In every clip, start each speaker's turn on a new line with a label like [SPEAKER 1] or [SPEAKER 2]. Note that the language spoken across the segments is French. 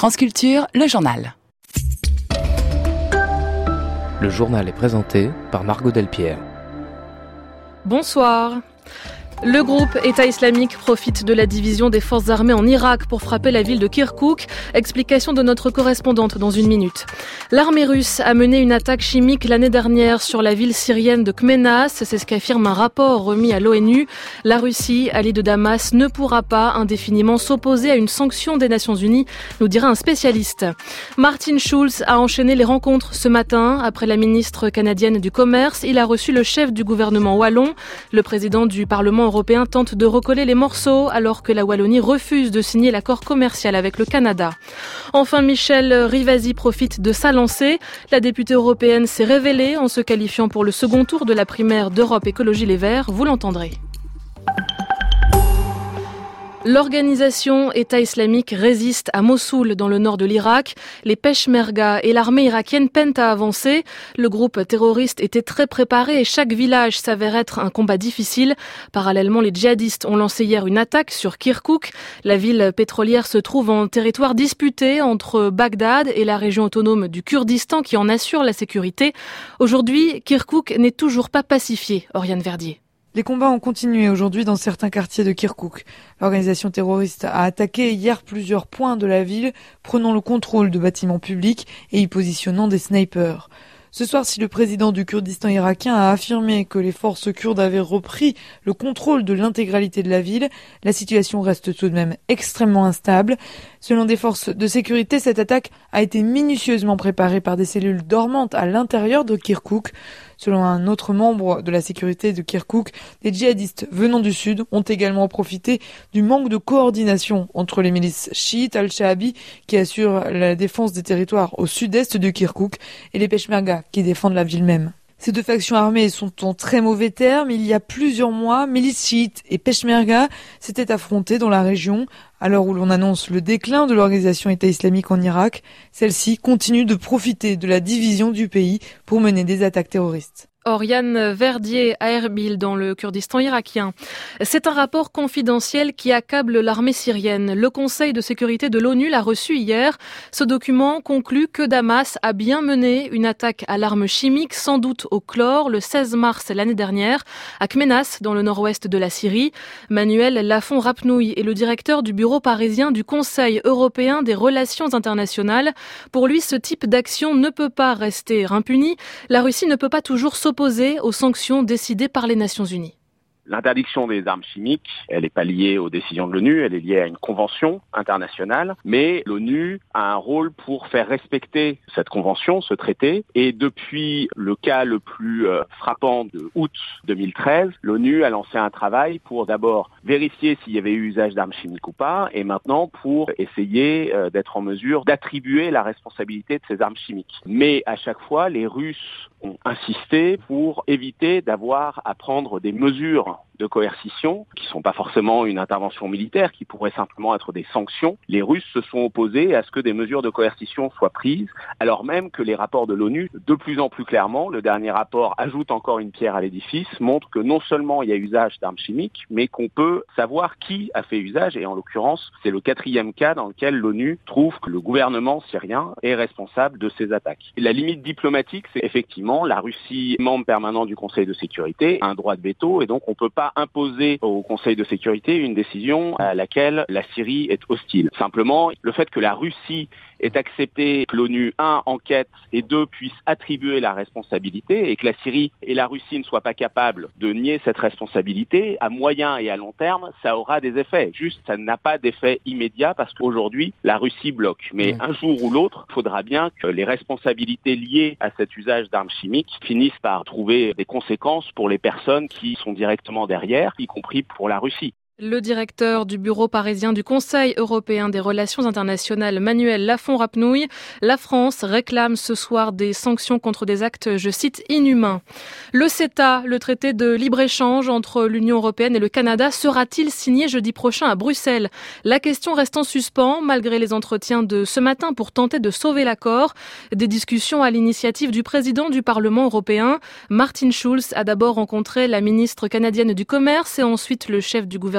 [SPEAKER 1] France Culture, le journal.
[SPEAKER 2] Le journal est présenté par Margot Delpierre.
[SPEAKER 3] Bonsoir. Le groupe État islamique profite de la division des forces armées en Irak pour frapper la ville de Kirkouk. Explication de notre correspondante dans une minute. L'armée russe a mené une attaque chimique l'année dernière sur la ville syrienne de Khmenas. C'est ce qu'affirme un rapport remis à l'ONU. La Russie, alliée de Damas, ne pourra pas indéfiniment s'opposer à une sanction des Nations Unies, nous dira un spécialiste. Martin Schulz a enchaîné les rencontres ce matin. Après la ministre canadienne du Commerce, il a reçu le chef du gouvernement wallon. Le président du Parlement européen tente de recoller les morceaux alors que la Wallonie refuse de signer l'accord commercial avec le Canada. Enfin, Michèle Rivasi profite de sa lancée. La députée européenne s'est révélée en se qualifiant pour le second tour de la primaire d'Europe Écologie Les Verts. Vous l'entendrez. L'organisation État islamique résiste à Mossoul, dans le nord de l'Irak. Les Peshmerga et l'armée irakienne peinent à avancer. Le groupe terroriste était très préparé et chaque village s'avère être un combat difficile. Parallèlement, les djihadistes ont lancé hier une attaque sur Kirkouk. La ville pétrolière se trouve en territoire disputé entre Bagdad et la région autonome du Kurdistan qui en assure la sécurité. Aujourd'hui, Kirkouk n'est toujours pas pacifié. Oriane Verdier.
[SPEAKER 4] Les combats ont continué aujourd'hui dans certains quartiers de Kirkouk. L'organisation terroriste a attaqué hier plusieurs points de la ville, prenant le contrôle de bâtiments publics et y positionnant des snipers. Ce soir, si le président du Kurdistan irakien a affirmé que les forces kurdes avaient repris le contrôle de l'intégralité de la ville, la situation reste tout de même extrêmement instable. Selon des forces de sécurité, cette attaque a été minutieusement préparée par des cellules dormantes à l'intérieur de Kirkouk. Selon un autre membre de la sécurité de Kirkouk, les djihadistes venant du sud ont également profité du manque de coordination entre les milices chiites al-Shahabi qui assurent la défense des territoires au sud-est de Kirkouk et les Peshmerga qui défendent la ville même. Ces deux factions armées sont en très mauvais termes. Il y a plusieurs mois, milices chiites et Peshmerga s'étaient affrontés dans la région. À l'heure où l'on annonce le déclin de l'organisation État islamique en Irak, celle-ci continue de profiter de la division du pays pour mener des attaques terroristes.
[SPEAKER 3] Oriane Verdier à Erbil dans le Kurdistan irakien. C'est un rapport confidentiel qui accable l'armée syrienne. Le Conseil de sécurité de l'ONU l'a reçu hier. Ce document conclut que Damas a bien mené une attaque à l'arme chimique, sans doute au chlore, le 16 mars l'année dernière, à Khmenas, dans le nord-ouest de la Syrie. Manuel Lafont-Rapnouille est le directeur du bureau parisien du Conseil européen des relations internationales. Pour lui, ce type d'action ne peut pas rester impuni. La Russie ne peut pas toujours s'opposer aux sanctions décidées par les Nations Unies.
[SPEAKER 5] L'interdiction des armes chimiques, elle n'est pas liée aux décisions de l'ONU, elle est liée à une convention internationale, mais l'ONU a un rôle pour faire respecter cette convention, ce traité, et depuis le cas le plus frappant de août 2013, l'ONU a lancé un travail pour d'abord vérifier s'il y avait eu usage d'armes chimiques ou pas, et maintenant pour essayer d'être en mesure d'attribuer la responsabilité de ces armes chimiques. Mais à chaque fois, les Russes ont insisté pour éviter d'avoir à prendre des mesures de coercition, qui ne sont pas forcément une intervention militaire, qui pourraient simplement être des sanctions. Les Russes se sont opposés à ce que des mesures de coercition soient prises, alors même que les rapports de l'ONU, de plus en plus clairement, le dernier rapport ajoute encore une pierre à l'édifice, montre que non seulement il y a usage d'armes chimiques, mais qu'on peut savoir qui a fait usage, et en l'occurrence, c'est le 4e cas dans lequel l'ONU trouve que le gouvernement syrien est responsable de ces attaques. Et la limite diplomatique, c'est effectivement la Russie, membre permanent du Conseil de sécurité, a un droit de veto, et donc on ne peut pas imposer au Conseil de sécurité une décision à laquelle la Syrie est hostile. Simplement, le fait que la Russie ait accepté que l'ONU, 1, enquête, et 2, puisse attribuer la responsabilité, et que la Syrie et la Russie ne soient pas capables de nier cette responsabilité, à moyen et à long terme, ça aura des effets. Juste, ça n'a pas d'effet immédiat parce qu'aujourd'hui, la Russie bloque. Mais un jour ou l'autre, il faudra bien que les responsabilités liées à cet usage d'armes chimiques finissent par trouver des conséquences pour les personnes qui sont directement derrière, y compris pour la Russie.
[SPEAKER 3] Le directeur du bureau parisien du Conseil européen des relations internationales, Manuel Lafont-Rapnouille, la France réclame ce soir des sanctions contre des actes, je cite, inhumains. Le CETA, le traité de libre-échange entre l'Union européenne et le Canada, sera-t-il signé jeudi prochain à Bruxelles? La question reste en suspens, malgré les entretiens de ce matin pour tenter de sauver l'accord. Des discussions à l'initiative du président du Parlement européen. Martin Schulz a d'abord rencontré la ministre canadienne du Commerce et ensuite le chef du gouvernement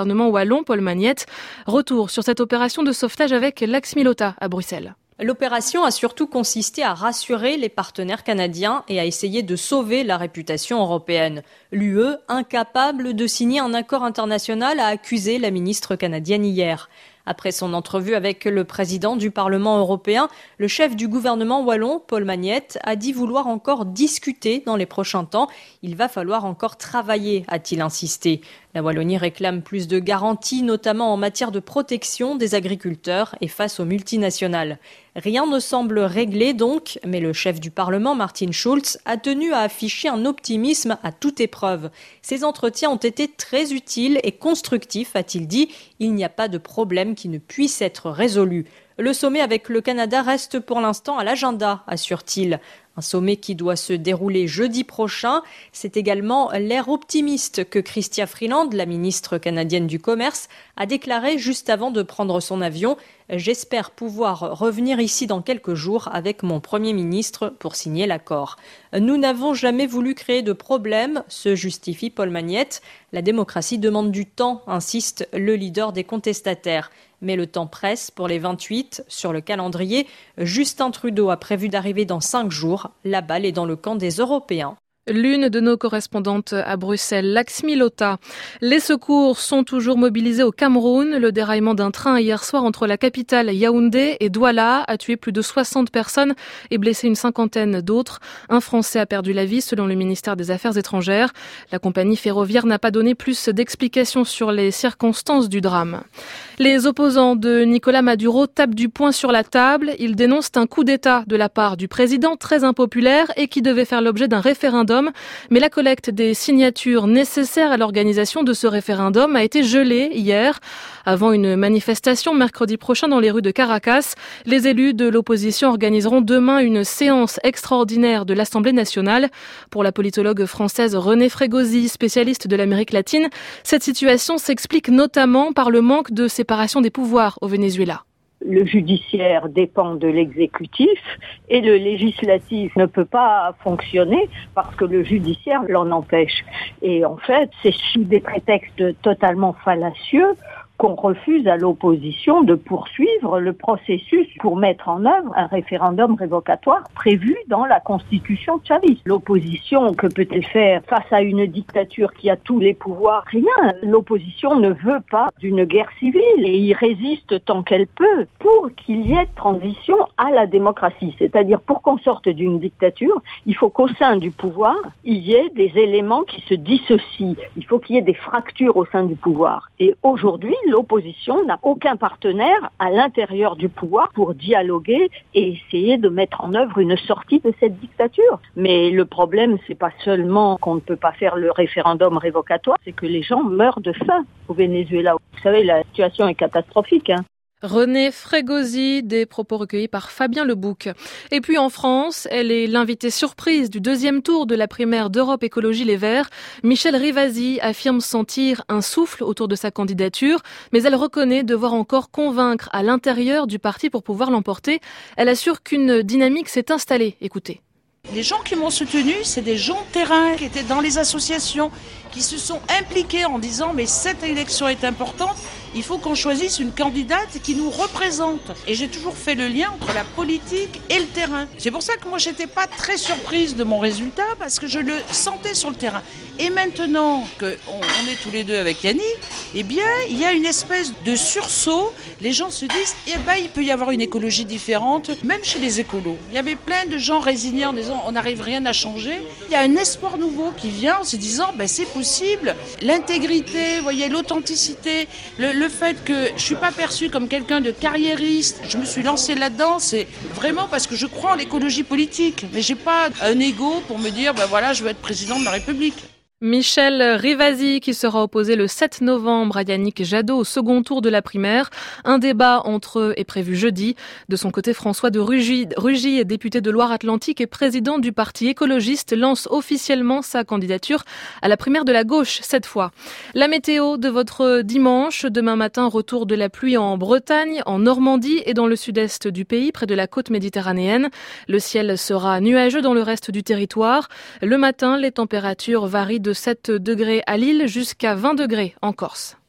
[SPEAKER 3] gouvernement wallon, Paul Magnette. Retour sur cette opération de sauvetage avec Laxmi Lotta à Bruxelles.
[SPEAKER 1] L'opération a surtout consisté à rassurer les partenaires canadiens et à essayer de sauver la réputation européenne. L'UE, incapable de signer un accord international, a accusé la ministre canadienne hier. Après son entrevue avec le président du Parlement européen, le chef du gouvernement wallon, Paul Magnette, a dit vouloir encore discuter dans les prochains temps. Il va falloir encore travailler, a-t-il insisté. La Wallonie réclame plus de garanties, notamment en matière de protection des agriculteurs et face aux multinationales. Rien ne semble réglé donc, mais le chef du Parlement, Martin Schulz, a tenu à afficher un optimisme à toute épreuve. Ces entretiens ont été très utiles et constructifs, a-t-il dit. Il n'y a pas de problème qui ne puisse être résolu. Le sommet avec le Canada reste pour l'instant à l'agenda, assure-t-il. Un sommet qui doit se dérouler jeudi prochain. C'est également l'ère optimiste que Chrystia Freeland, la ministre canadienne du Commerce, a déclaré juste avant de prendre son avion. « J'espère pouvoir revenir ici dans quelques jours avec mon Premier ministre pour signer l'accord. » Nous n'avons jamais voulu créer de problème, se justifie Paul Magnette. La démocratie demande du temps, insiste le leader des contestataires. Mais le temps presse pour les 28. Sur le calendrier, Justin Trudeau a prévu d'arriver dans 5 jours. La balle est dans le camp des Européens.
[SPEAKER 3] L'une de nos correspondantes à Bruxelles, Laxmi Lotta. Les secours sont toujours mobilisés au Cameroun. Le déraillement d'un train hier soir entre la capitale Yaoundé et Douala a tué plus de 60 personnes et blessé une cinquantaine d'autres. Un Français a perdu la vie selon le ministère des Affaires étrangères. La compagnie ferroviaire n'a pas donné plus d'explications sur les circonstances du drame. Les opposants de Nicolas Maduro tapent du poing sur la table. Ils dénoncent un coup d'État de la part du président très impopulaire et qui devait faire l'objet d'un référendum. Mais la collecte des signatures nécessaires à l'organisation de ce référendum a été gelée hier. Avant une manifestation mercredi prochain dans les rues de Caracas, les élus de l'opposition organiseront demain une séance extraordinaire de l'Assemblée nationale. Pour la politologue française Renée Frégosi, spécialiste de l'Amérique latine, cette situation s'explique notamment par le manque de séparation des pouvoirs au Venezuela.
[SPEAKER 6] Le judiciaire dépend de l'exécutif et le législatif ne peut pas fonctionner parce que le judiciaire l'en empêche. Et en fait, c'est sous des prétextes totalement fallacieux qu'on refuse à l'opposition de poursuivre le processus pour mettre en œuvre un référendum révocatoire prévu dans la constitution chaviste. L'opposition, que peut-elle faire face à une dictature qui a tous les pouvoirs? Rien. L'opposition ne veut pas d'une guerre civile et y résiste tant qu'elle peut pour qu'il y ait transition à la démocratie. C'est-à-dire, pour qu'on sorte d'une dictature, il faut qu'au sein du pouvoir, il y ait des éléments qui se dissocient. Il faut qu'il y ait des fractures au sein du pouvoir. Et aujourd'hui, l'opposition n'a aucun partenaire à l'intérieur du pouvoir pour dialoguer et essayer de mettre en œuvre une sortie de cette dictature. Mais le problème, c'est pas seulement qu'on ne peut pas faire le référendum révocatoire, c'est que les gens meurent de faim au Venezuela. Vous savez, la situation est catastrophique,
[SPEAKER 3] Renée Frégosi, des propos recueillis par Fabien Lebouc. Et puis en France, elle est l'invitée surprise du deuxième tour de la primaire d'Europe Écologie Les Verts. Michèle Rivasi affirme sentir un souffle autour de sa candidature, mais elle reconnaît devoir encore convaincre à l'intérieur du parti pour pouvoir l'emporter. Elle assure qu'une dynamique s'est installée. Écoutez.
[SPEAKER 7] Les gens qui m'ont soutenu, c'est des gens de terrain qui étaient dans les associations, qui se sont impliqués en disant mais cette élection est importante, il faut qu'on choisisse une candidate qui nous représente. Et j'ai toujours fait le lien entre la politique et le terrain. C'est pour ça que moi j'étais pas très surprise de mon résultat parce que je le sentais sur le terrain. Et maintenant qu'on est tous les deux avec Yannick, eh bien il y a une espèce de sursaut. Les gens se disent il peut y avoir une écologie différente, même chez les écolos. Il y avait plein de gens résignés en disant on n'arrive rien à changer. Il y a un espoir nouveau qui vient en se disant c'est possible. L'intégrité, vous voyez, l'authenticité, le fait que je suis pas perçue comme quelqu'un de carriériste, je me suis lancée là-dedans, c'est vraiment parce que je crois en l'écologie politique. Mais j'ai pas un ego pour me dire je veux être président de la République.
[SPEAKER 3] Michèle Rivasi qui sera opposé le 7 novembre à Yannick Jadot au second tour de la primaire. Un débat entre eux est prévu jeudi. De son côté, François de Rugy, député de Loire-Atlantique et président du parti écologiste, lance officiellement sa candidature à la primaire de la gauche cette fois. La météo de votre dimanche. Demain matin, retour de la pluie en Bretagne, en Normandie et dans le sud-est du pays, près de la côte méditerranéenne. Le ciel sera nuageux dans le reste du territoire. Le matin, les températures varient de 7 degrés à Lille jusqu'à 20 degrés en Corse.